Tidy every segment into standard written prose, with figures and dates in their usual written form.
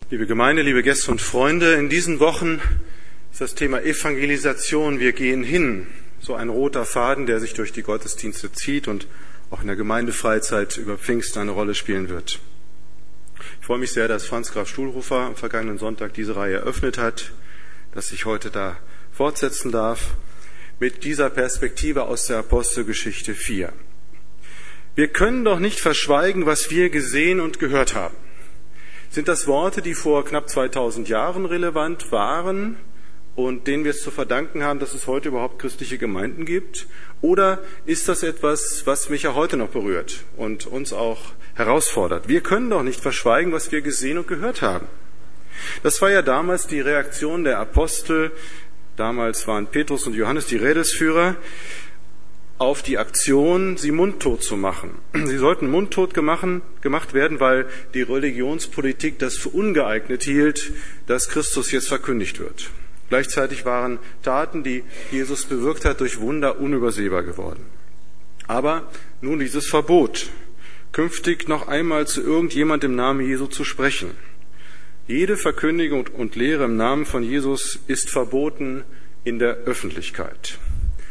Liebe Gemeinde, liebe Gäste und Freunde, in diesen Wochen ist das Thema Evangelisation, wir gehen hin, so ein roter Faden, der sich durch die Gottesdienste zieht und auch in der Gemeindefreizeit über Pfingsten eine Rolle spielen wird. Ich freue mich sehr, dass Franz Graf Stuhlhofer am vergangenen Sonntag diese Reihe eröffnet hat, dass ich heute da fortsetzen darf mit dieser Perspektive aus der Apostelgeschichte 4. Wir können doch nicht verschweigen, was wir gesehen und gehört haben. Sind das Worte, die vor knapp 2000 Jahren relevant waren und denen wir es zu verdanken haben, dass es heute überhaupt christliche Gemeinden gibt? Oder ist das etwas, was mich ja heute noch berührt und uns auch herausfordert? Wir können doch nicht verschweigen, was wir gesehen und gehört haben. Das war ja damals die Reaktion der Apostel. Damals waren Petrus und Johannes die Rädelsführer auf die Aktion, sie mundtot zu machen. Sie sollten mundtot gemacht werden, weil die Religionspolitik das für ungeeignet hielt, dass Christus jetzt verkündigt wird. Gleichzeitig waren Taten, die Jesus bewirkt hat, durch Wunder unübersehbar geworden. Aber nun dieses Verbot, künftig noch einmal zu irgendjemand im Namen Jesu zu sprechen. Jede Verkündigung und Lehre im Namen von Jesus ist verboten in der Öffentlichkeit.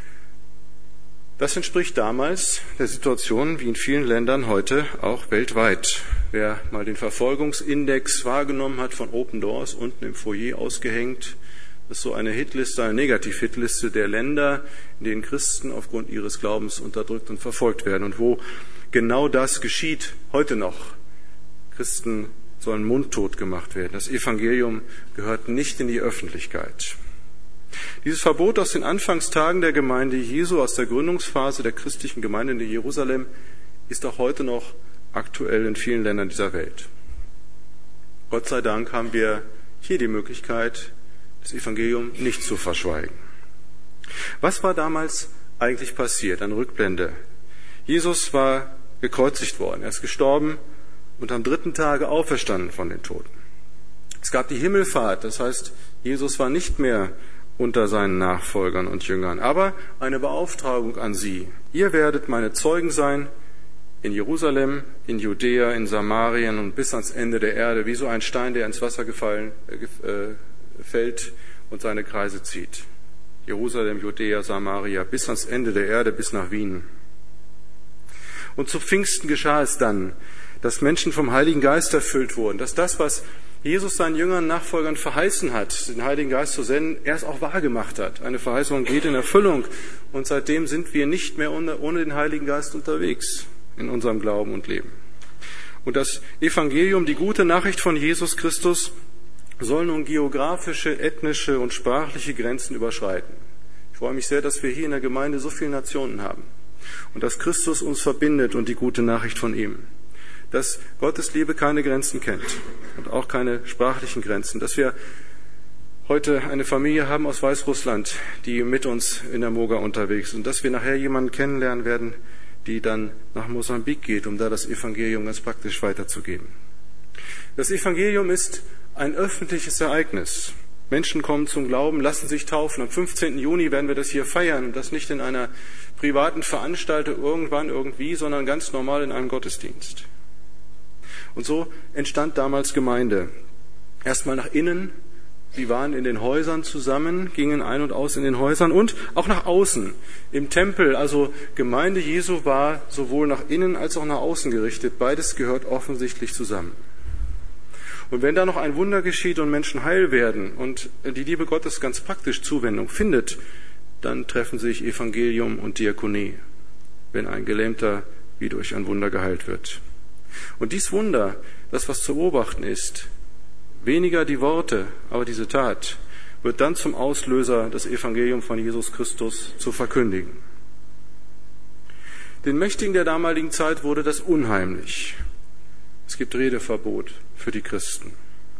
Das entspricht damals der Situation wie in vielen Ländern heute auch weltweit. Wer mal den Verfolgungsindex wahrgenommen hat von Open Doors, unten im Foyer ausgehängt, das ist so eine Hitliste, eine Negativ-Hitliste der Länder, in denen Christen aufgrund ihres Glaubens unterdrückt und verfolgt werden und wo genau das geschieht heute noch. Christen sollen mundtot gemacht werden. Das Evangelium gehört nicht in die Öffentlichkeit. Dieses Verbot aus den Anfangstagen der Gemeinde Jesu, aus der Gründungsphase der christlichen Gemeinde in Jerusalem, ist auch heute noch aktuell in vielen Ländern dieser Welt. Gott sei Dank haben wir hier die Möglichkeit, das Evangelium nicht zu verschweigen. Was war damals eigentlich passiert? Eine Rückblende. Jesus war gekreuzigt worden, er ist gestorben und am 3. Tage auferstanden von den Toten. Es gab die Himmelfahrt, das heißt, Jesus war nicht mehr unter seinen Nachfolgern und Jüngern, aber eine Beauftragung an sie. Ihr werdet meine Zeugen sein in Jerusalem, in Judäa, in Samarien und bis ans Ende der Erde, wie so ein Stein, der ins Wasser fällt und seine Kreise zieht. Jerusalem, Judäa, Samaria, bis ans Ende der Erde, bis nach Wien. Und zu Pfingsten geschah es dann, dass Menschen vom Heiligen Geist erfüllt wurden, dass das, was Jesus seinen Jüngern, Nachfolgern verheißen hat, den Heiligen Geist zu senden, er es auch wahrgemacht hat. Eine Verheißung geht in Erfüllung und seitdem sind wir nicht mehr ohne den Heiligen Geist unterwegs in unserem Glauben und Leben. Und das Evangelium, die gute Nachricht von Jesus Christus, soll nun geografische, ethnische und sprachliche Grenzen überschreiten. Ich freue mich sehr, dass wir hier in der Gemeinde so viele Nationen haben und dass Christus uns verbindet und die gute Nachricht von ihm. Dass Gottes Liebe keine Grenzen kennt und auch keine sprachlichen Grenzen. Dass wir heute eine Familie haben aus Weißrussland, die mit uns in der Moga unterwegs ist. Und dass wir nachher jemanden kennenlernen werden, die dann nach Mosambik geht, um da das Evangelium ganz praktisch weiterzugeben. Das Evangelium ist ein öffentliches Ereignis. Menschen kommen zum Glauben, lassen sich taufen. Am 15. Juni werden wir das hier feiern. Und das nicht in einer privaten Veranstaltung irgendwann irgendwie, sondern ganz normal in einem Gottesdienst. Und so entstand damals Gemeinde. Erstmal nach innen, sie waren in den Häusern zusammen, gingen ein und aus in den Häusern und auch nach außen, im Tempel. Also Gemeinde Jesu war sowohl nach innen als auch nach außen gerichtet. Beides gehört offensichtlich zusammen. Und wenn da noch ein Wunder geschieht und Menschen heil werden und die Liebe Gottes ganz praktisch Zuwendung findet, dann treffen sich Evangelium und Diakonie, wenn ein Gelähmter wie durch ein Wunder geheilt wird. Und dies Wunder, das was zu beobachten ist, weniger die Worte, aber diese Tat, wird dann zum Auslöser, das Evangelium von Jesus Christus zu verkündigen. Den Mächtigen der damaligen Zeit wurde das unheimlich. Es gibt Redeverbot für die Christen.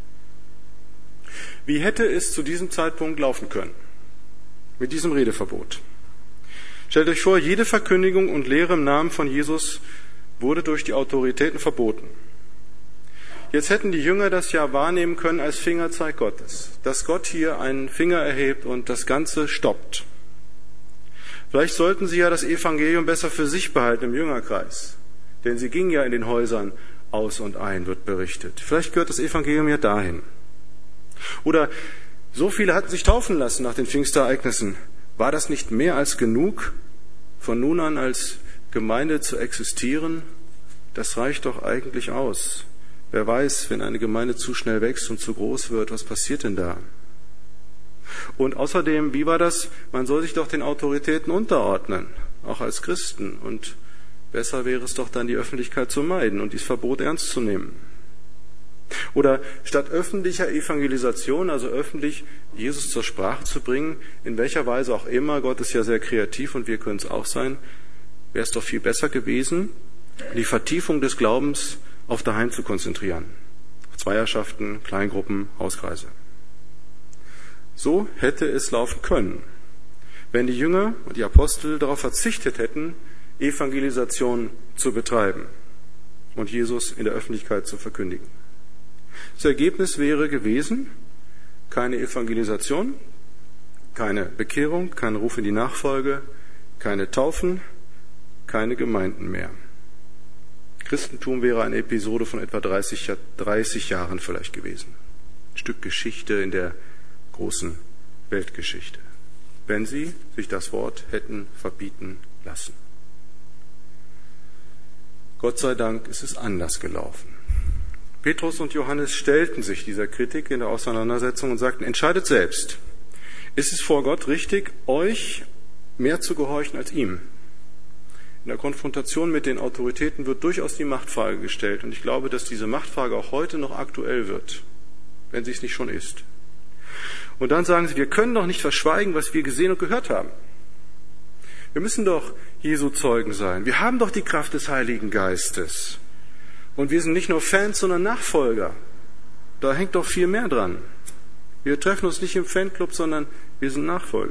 Wie hätte es zu diesem Zeitpunkt laufen können? Mit diesem Redeverbot. Stellt euch vor, jede Verkündigung und Lehre im Namen von Jesus wurde durch die Autoritäten verboten. Jetzt hätten die Jünger das ja wahrnehmen können als Fingerzeig Gottes, dass Gott hier einen Finger erhebt und das Ganze stoppt. Vielleicht sollten sie ja das Evangelium besser für sich behalten im Jüngerkreis, denn sie gingen ja in den Häusern aus und ein wird berichtet. Vielleicht gehört das Evangelium ja dahin. Oder so viele hatten sich taufen lassen nach den Pfingstereignissen. War das nicht mehr als genug, von nun an als Gemeinde zu existieren? Das reicht doch eigentlich aus. Wer weiß, wenn eine Gemeinde zu schnell wächst und zu groß wird, was passiert denn da? Und außerdem, wie war das? Man soll sich doch den Autoritäten unterordnen, auch als Christen. Und besser wäre es doch dann, die Öffentlichkeit zu meiden und dieses Verbot ernst zu nehmen. Oder statt öffentlicher Evangelisation, also öffentlich Jesus zur Sprache zu bringen, in welcher Weise auch immer, Gott ist ja sehr kreativ und wir können es auch sein, wäre es doch viel besser gewesen, die Vertiefung des Glaubens auf daheim zu konzentrieren. Auf Zweierschaften, Kleingruppen, Hauskreise. So hätte es laufen können, wenn die Jünger und die Apostel darauf verzichtet hätten, Evangelisation zu betreiben und Jesus in der Öffentlichkeit zu verkündigen. Das Ergebnis wäre gewesen, keine Evangelisation, keine Bekehrung, kein Ruf in die Nachfolge, keine Taufen, keine Gemeinden mehr. Christentum wäre eine Episode von etwa 30 Jahren vielleicht gewesen. Ein Stück Geschichte in der großen Weltgeschichte, wenn sie sich das Wort hätten verbieten lassen. Gott sei Dank ist es anders gelaufen. Petrus und Johannes stellten sich dieser Kritik in der Auseinandersetzung und sagten, entscheidet selbst. Ist es vor Gott richtig, euch mehr zu gehorchen als ihm? In der Konfrontation mit den Autoritäten wird durchaus die Machtfrage gestellt. Und ich glaube, dass diese Machtfrage auch heute noch aktuell wird, wenn sie es nicht schon ist. Und dann sagen sie, wir können doch nicht verschweigen, was wir gesehen und gehört haben. Wir müssen doch Jesu Zeugen sein. Wir haben doch die Kraft des Heiligen Geistes. Und wir sind nicht nur Fans, sondern Nachfolger. Da hängt doch viel mehr dran. Wir treffen uns nicht im Fanclub, sondern wir sind Nachfolger.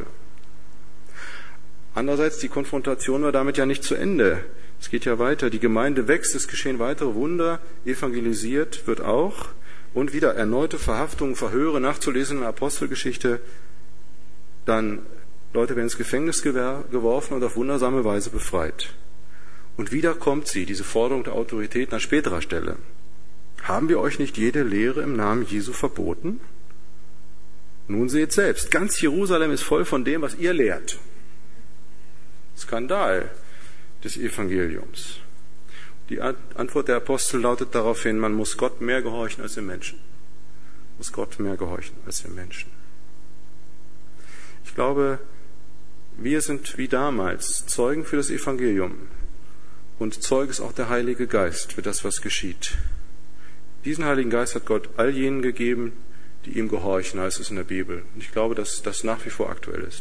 Andererseits, die Konfrontation war damit ja nicht zu Ende. Es geht ja weiter. Die Gemeinde wächst, es geschehen weitere Wunder, evangelisiert wird auch. Und wieder erneute Verhaftungen, Verhöre, nachzulesen in der Apostelgeschichte. Dann Leute werden ins Gefängnis geworfen und auf wundersame Weise befreit. Und wieder kommt sie, diese Forderung der Autoritäten an späterer Stelle. Haben wir euch nicht jede Lehre im Namen Jesu verboten? Nun seht selbst, ganz Jerusalem ist voll von dem, was ihr lehrt. Skandal des Evangeliums. Die Antwort der Apostel lautet daraufhin, man muss Gott mehr gehorchen als dem Menschen. Muss Gott mehr gehorchen als dem Menschen. Ich glaube, wir sind wie damals Zeugen für das Evangelium. Und Zeuge ist auch der Heilige Geist für das, was geschieht. Diesen Heiligen Geist hat Gott all jenen gegeben, die ihm gehorchen, heißt es in der Bibel. Und ich glaube, dass das nach wie vor aktuell ist.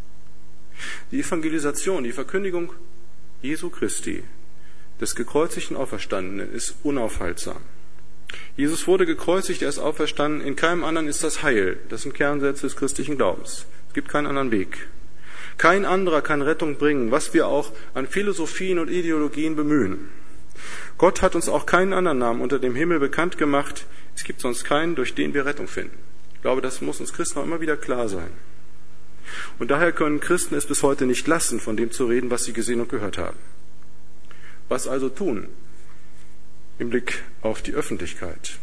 Die Evangelisation, die Verkündigung Jesu Christi, des gekreuzigten Auferstandenen, ist unaufhaltsam. Jesus wurde gekreuzigt, er ist auferstanden. In keinem anderen ist das Heil. Das sind Kernsätze des christlichen Glaubens. Es gibt keinen anderen Weg. Kein anderer kann Rettung bringen, was wir auch an Philosophien und Ideologien bemühen. Gott hat uns auch keinen anderen Namen unter dem Himmel bekannt gemacht. Es gibt sonst keinen, durch den wir Rettung finden. Ich glaube, das muss uns Christen auch immer wieder klar sein. Und daher können Christen es bis heute nicht lassen, von dem zu reden, was sie gesehen und gehört haben. Was also tun im Blick auf die Öffentlichkeit?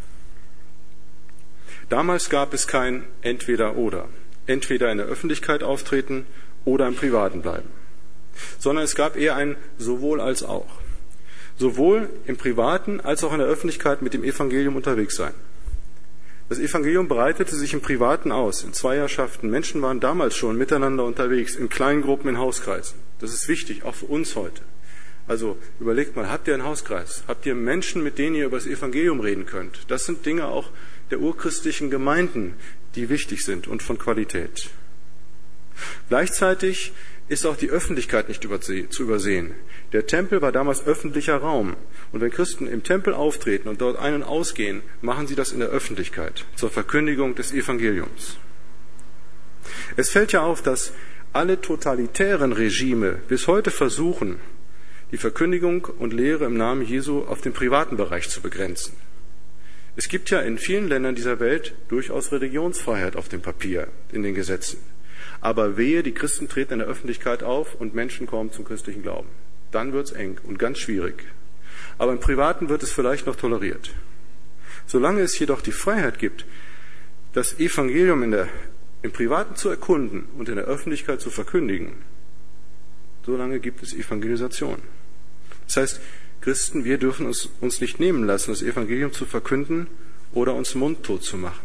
Damals gab es kein Entweder-Oder. Entweder in der Öffentlichkeit auftreten oder im Privaten bleiben. Sondern es gab eher ein sowohl als auch. Sowohl im Privaten als auch in der Öffentlichkeit mit dem Evangelium unterwegs sein. Das Evangelium breitete sich im Privaten aus, in Zweierschaften. Menschen waren damals schon miteinander unterwegs, in kleinen Gruppen, in Hauskreisen. Das ist wichtig, auch für uns heute. Also überlegt mal, habt ihr einen Hauskreis? Habt ihr Menschen, mit denen ihr über das Evangelium reden könnt? Das sind Dinge auch der urchristlichen Gemeinden, die wichtig sind und von Qualität. Gleichzeitig ist auch die Öffentlichkeit nicht zu übersehen. Der Tempel war damals öffentlicher Raum. Und wenn Christen im Tempel auftreten und dort ein- und ausgehen, machen sie das in der Öffentlichkeit zur Verkündigung des Evangeliums. Es fällt ja auf, dass alle totalitären Regime bis heute versuchen, die Verkündigung und Lehre im Namen Jesu auf den privaten Bereich zu begrenzen. Es gibt ja in vielen Ländern dieser Welt durchaus Religionsfreiheit auf dem Papier, in den Gesetzen. Aber wehe, die Christen treten in der Öffentlichkeit auf und Menschen kommen zum christlichen Glauben. Dann wird's eng und ganz schwierig. Aber im Privaten wird es vielleicht noch toleriert. Solange es jedoch die Freiheit gibt, das Evangelium im Privaten zu erkunden und in der Öffentlichkeit zu verkündigen, solange gibt es Evangelisation. Das heißt, Christen, wir dürfen es uns nicht nehmen lassen, das Evangelium zu verkünden oder uns mundtot zu machen.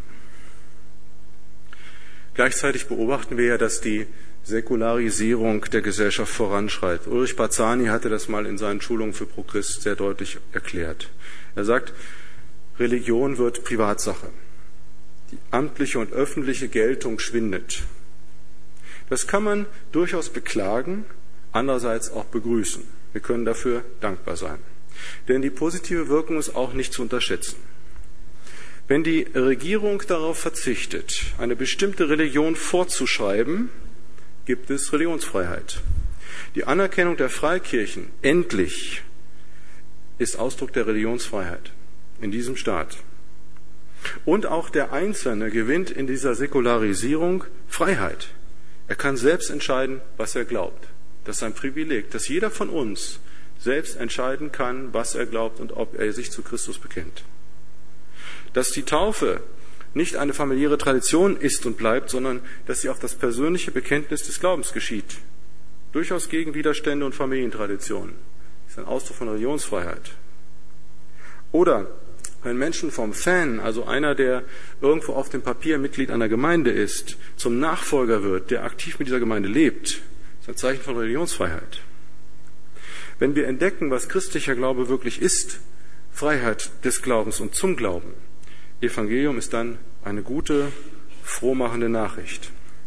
Gleichzeitig beobachten wir ja, dass die Säkularisierung der Gesellschaft voranschreitet. Ulrich Barzani hatte das mal in seinen Schulungen für Pro-Christ sehr deutlich erklärt. Er sagt, Religion wird Privatsache. Die amtliche und öffentliche Geltung schwindet. Das kann man durchaus beklagen, andererseits auch begrüßen. Wir können dafür dankbar sein. Denn die positive Wirkung ist auch nicht zu unterschätzen. Wenn die Regierung darauf verzichtet, eine bestimmte Religion vorzuschreiben, gibt es Religionsfreiheit. Die Anerkennung der Freikirchen, endlich, ist Ausdruck der Religionsfreiheit in diesem Staat. Und auch der Einzelne gewinnt in dieser Säkularisierung Freiheit. Er kann selbst entscheiden, was er glaubt. Das ist ein Privileg, dass jeder von uns selbst entscheiden kann, was er glaubt und ob er sich zu Christus bekennt. Dass die Taufe nicht eine familiäre Tradition ist und bleibt, sondern dass sie auf das persönliche Bekenntnis des Glaubens geschieht. Durchaus gegen Widerstände und Familientraditionen. Das ist ein Ausdruck von Religionsfreiheit. Oder wenn Menschen vom Fan, also einer, der irgendwo auf dem Papier Mitglied einer Gemeinde ist, zum Nachfolger wird, der aktiv mit dieser Gemeinde lebt, ist ein Zeichen von Religionsfreiheit. Wenn wir entdecken, was christlicher Glaube wirklich ist, Freiheit des Glaubens und zum Glauben, Evangelium ist dann eine gute, frohmachende Nachricht.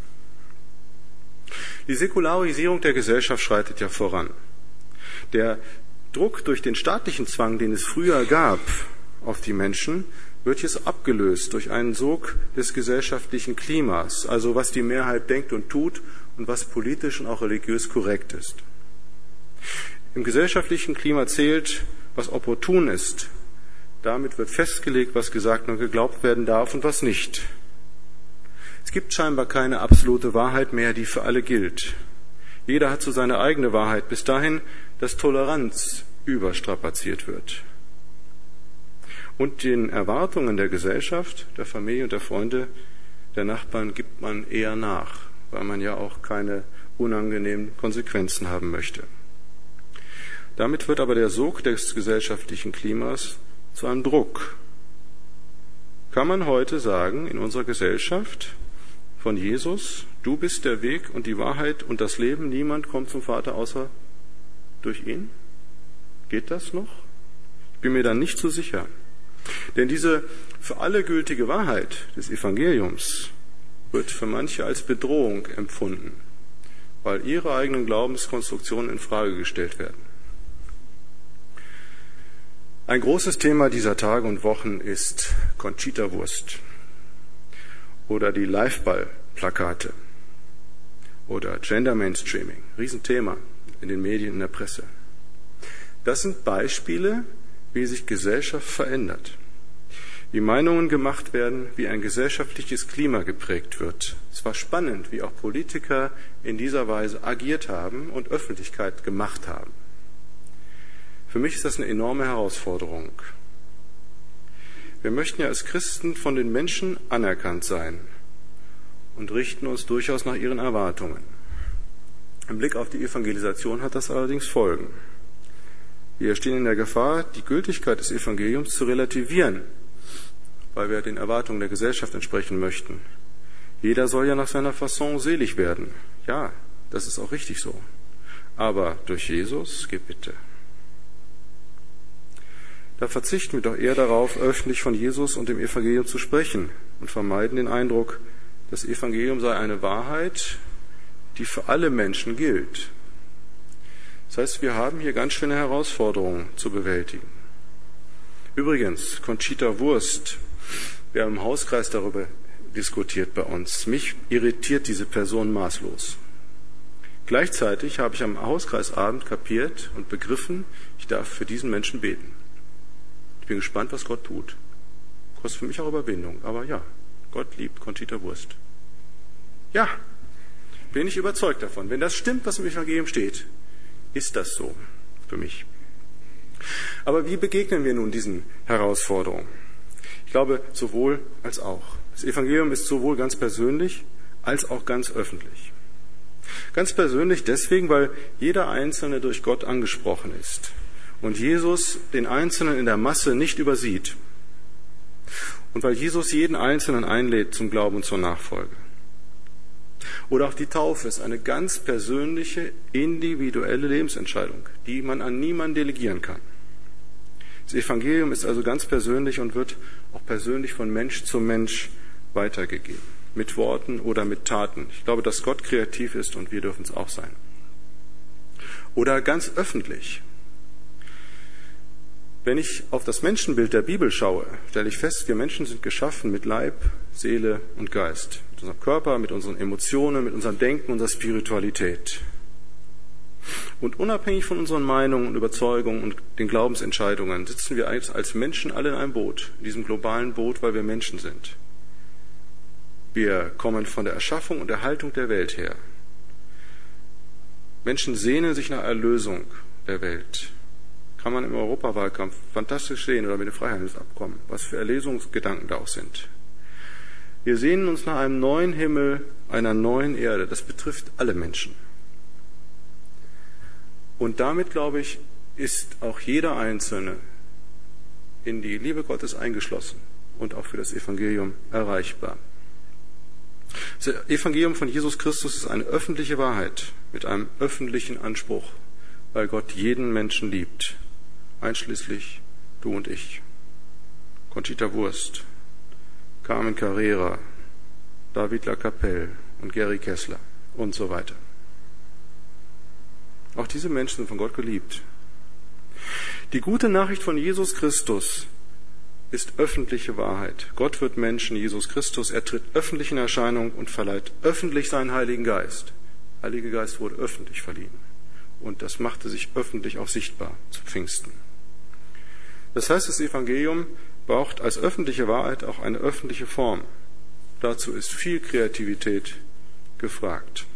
Die Säkularisierung der Gesellschaft schreitet ja voran. Der Druck durch den staatlichen Zwang, den es früher gab auf die Menschen, wird jetzt abgelöst durch einen Sog des gesellschaftlichen Klimas, also was die Mehrheit denkt und tut und was politisch und auch religiös korrekt ist. Im gesellschaftlichen Klima zählt, was opportun ist. Damit wird festgelegt, was gesagt und geglaubt werden darf und was nicht. Es gibt scheinbar keine absolute Wahrheit mehr, die für alle gilt. Jeder hat so seine eigene Wahrheit, bis dahin, dass Toleranz überstrapaziert wird. Und den Erwartungen der Gesellschaft, der Familie und der Freunde, der Nachbarn gibt man eher nach, weil man ja auch keine unangenehmen Konsequenzen haben möchte. Damit wird aber der Sog des gesellschaftlichen Klimas zu einem Druck. Kann man heute sagen, in unserer Gesellschaft von Jesus, du bist der Weg und die Wahrheit und das Leben, niemand kommt zum Vater außer durch ihn? Geht das noch? Ich bin mir da nicht so sicher. Denn diese für alle gültige Wahrheit des Evangeliums wird für manche als Bedrohung empfunden, weil ihre eigenen Glaubenskonstruktionen in Frage gestellt werden. Ein großes Thema dieser Tage und Wochen ist Conchita Wurst oder die Liveball-Plakate oder Gender Mainstreaming. Riesenthema in den Medien, in der Presse. Das sind Beispiele, wie sich Gesellschaft verändert, wie Meinungen gemacht werden, wie ein gesellschaftliches Klima geprägt wird. Es war spannend, wie auch Politiker in dieser Weise agiert haben und Öffentlichkeit gemacht haben. Für mich ist das eine enorme Herausforderung. Wir möchten ja als Christen von den Menschen anerkannt sein und richten uns durchaus nach ihren Erwartungen. Im Blick auf die Evangelisation hat das allerdings Folgen. Wir stehen in der Gefahr, die Gültigkeit des Evangeliums zu relativieren, weil wir den Erwartungen der Gesellschaft entsprechen möchten. Jeder soll ja nach seiner Fasson selig werden. Ja, das ist auch richtig so. Aber durch Jesus, Gebitte. Da verzichten wir doch eher darauf, öffentlich von Jesus und dem Evangelium zu sprechen und vermeiden den Eindruck, das Evangelium sei eine Wahrheit, die für alle Menschen gilt. Das heißt, wir haben hier ganz schöne Herausforderungen zu bewältigen. Übrigens, Conchita Wurst, wir haben im Hauskreis darüber diskutiert bei uns. Mich irritiert diese Person maßlos. Gleichzeitig habe ich am Hauskreisabend kapiert und begriffen, ich darf für diesen Menschen beten. Ich bin gespannt, was Gott tut. Kostet für mich auch Überwindung, aber ja, Gott liebt Conchita Wurst. Ja, bin ich überzeugt davon. Wenn das stimmt, was im Evangelium steht, ist das so für mich. Aber wie begegnen wir nun diesen Herausforderungen? Ich glaube, sowohl als auch. Das Evangelium ist sowohl ganz persönlich als auch ganz öffentlich. Ganz persönlich deswegen, weil jeder Einzelne durch Gott angesprochen ist und Jesus den Einzelnen in der Masse nicht übersieht und weil Jesus jeden Einzelnen einlädt zum Glauben und zur Nachfolge. Oder auch die Taufe ist eine ganz persönliche, individuelle Lebensentscheidung, die man an niemanden delegieren kann. Das Evangelium ist also ganz persönlich und wird auch persönlich von Mensch zu Mensch weitergegeben, mit Worten oder mit Taten. Ich glaube, dass Gott kreativ ist und wir dürfen es auch sein. Oder ganz öffentlich. Wenn ich auf das Menschenbild der Bibel schaue, stelle ich fest, wir Menschen sind geschaffen mit Leib, Seele und Geist. Mit unserem Körper, mit unseren Emotionen, mit unserem Denken, unserer Spiritualität. Und unabhängig von unseren Meinungen und Überzeugungen und den Glaubensentscheidungen sitzen wir als Menschen alle in einem Boot, in diesem globalen Boot, weil wir Menschen sind. Wir kommen von der Erschaffung und Erhaltung der Welt her. Menschen sehnen sich nach Erlösung der Welt. Kann man im Europawahlkampf fantastisch sehen oder mit dem Freihandelsabkommen, was für Erlösungsgedanken da auch sind. Wir sehnen uns nach einem neuen Himmel, einer neuen Erde. Das betrifft alle Menschen. Und damit, glaube ich, ist auch jeder Einzelne in die Liebe Gottes eingeschlossen und auch für das Evangelium erreichbar. Das Evangelium von Jesus Christus ist eine öffentliche Wahrheit mit einem öffentlichen Anspruch, weil Gott jeden Menschen liebt, einschließlich du und ich. Conchita Wurst, Carmen Carrera, David Lacapelle und Gary Kessler und so weiter. Auch diese Menschen sind von Gott geliebt. Die gute Nachricht von Jesus Christus ist öffentliche Wahrheit. Gott wird Mensch in Jesus Christus. Er tritt öffentlich in Erscheinung und verleiht öffentlich seinen Heiligen Geist. Der Heilige Geist wurde öffentlich verliehen. Und das machte sich öffentlich auch sichtbar zu Pfingsten. Das heißt, das Evangelium braucht als öffentliche Wahrheit auch eine öffentliche Form. Dazu ist viel Kreativität gefragt.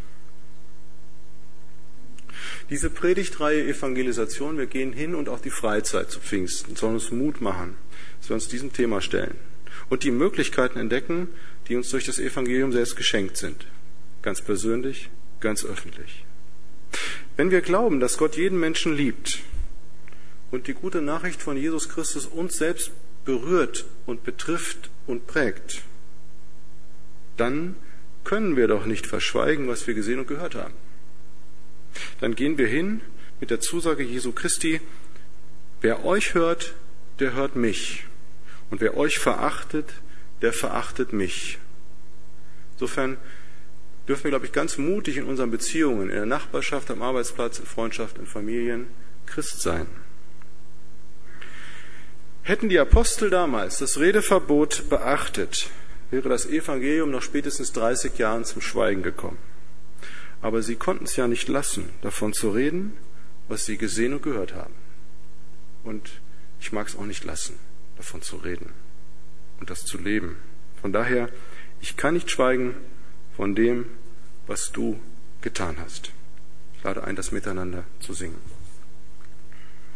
Diese Predigtreihe Evangelisation, wir gehen hin und auch die Freizeit zu Pfingsten, sollen uns Mut machen, dass wir uns diesem Thema stellen und die Möglichkeiten entdecken, die uns durch das Evangelium selbst geschenkt sind. Ganz persönlich, ganz öffentlich. Wenn wir glauben, dass Gott jeden Menschen liebt und die gute Nachricht von Jesus Christus uns selbst berührt und betrifft und prägt, dann können wir doch nicht verschweigen, was wir gesehen und gehört haben. Dann gehen wir hin mit der Zusage Jesu Christi, wer euch hört, der hört mich. Und wer euch verachtet, der verachtet mich. Insofern dürfen wir, glaube ich, ganz mutig in unseren Beziehungen, in der Nachbarschaft, am Arbeitsplatz, in Freundschaft, in Familien, Christ sein. Hätten die Apostel damals das Redeverbot beachtet, wäre das Evangelium nach spätestens 30 Jahren zum Schweigen gekommen. Aber sie konnten es ja nicht lassen, davon zu reden, was sie gesehen und gehört haben. Und ich mag es auch nicht lassen, davon zu reden und das zu leben. Von daher, ich kann nicht schweigen von dem, was du getan hast. Ich lade ein, das miteinander zu singen.